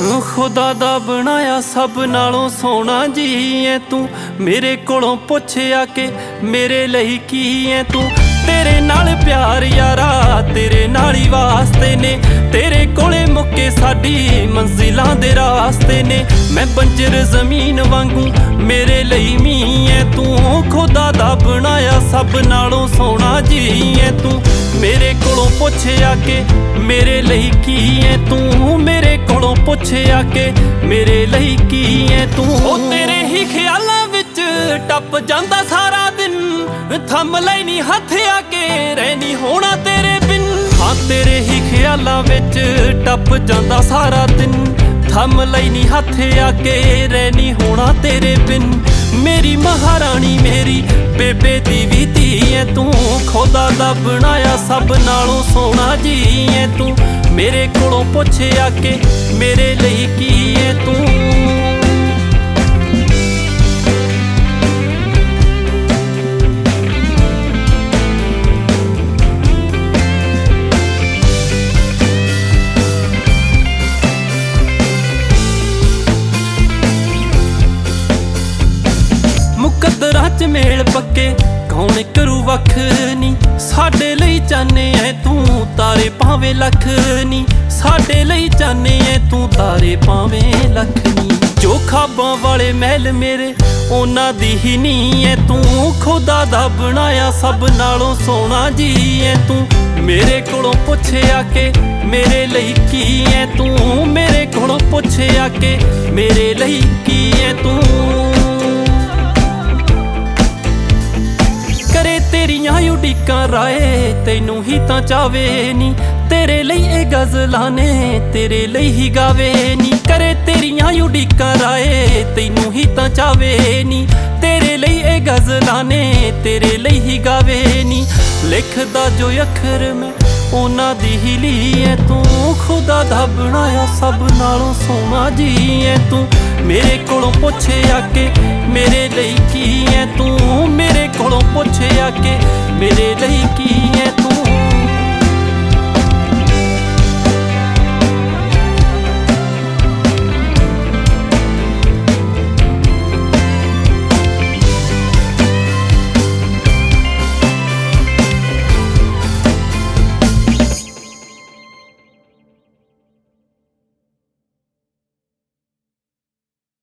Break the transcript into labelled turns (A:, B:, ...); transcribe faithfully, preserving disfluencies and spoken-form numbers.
A: खुदा दा बनाया सब नालों सोना जी है तू। मेरे कोलों पुछ आके मेरे लई की है तू। तेरे नाल प्यार यारा तेरे नाल ही वास्ते ने। तेरे कोले मुक्के साडी मंजिलां दे रास्ते ने। मैं बंजर जमीन वांगू मेरे लई मी है तू। खुदा दा बनाया सब नालों सोना जी है तू। मेरे कोलों पुछ आके मेरे लई की है तू। मेरे कोलों पुछ आके मेरे लई की है तू। ओ तेरे ही ख्यालां विच टप जांदा सारा दिन। थम लई नी हथ आके रहनी होना तेरे बिन। हाँ तेरे ही ख्यालां विच टप जांदा सारा दिन। थम लई नी हथ आके रहनी होना तेरे बिन। मेरी महारानी मेरी बेबे दी भी धी है तू। खुदा दा बनाया सब नालों सोना जी है तू। मेरे कोलों पुछ आके मेरे लई की है तू। मुकद्दरां च मेल पक्के कौन करू वख नी। साडे लई चाहने ऐ तू तारे पावे लख नी। साडे लई चाहने ऐ तू तारे पावे लख नी। जो खाबां वाले महल मेरे उन्हां दी ही नी है तू। खुदा दा बनाया सब नालों सोना जी है तू। मेरे कोलों पुछ आके मेरे लई की है तू। मेरे कोलों पुछ आके मेरे लई की है तू। करे तेरियां उड़ीकां राए तैनू ही तां चावे नी। तेरे लई ए गज़लां ने तेरे लई ही गावे नी। करे तेरियां उड़ीकां राए तैनू ही तां चावे नी। तेरे लई ए गज़लां ने तेरे लई ही गावे नी। लिखदा जो अखर मैं उन्हां दी ही ली है तू। खुदा दा बनाया सब नालों सोना जी है तू। मेरे कोलों पुछ आके मेरे लई की है तू। मेरे कोलों पुछ आके मेरे लई की है तू।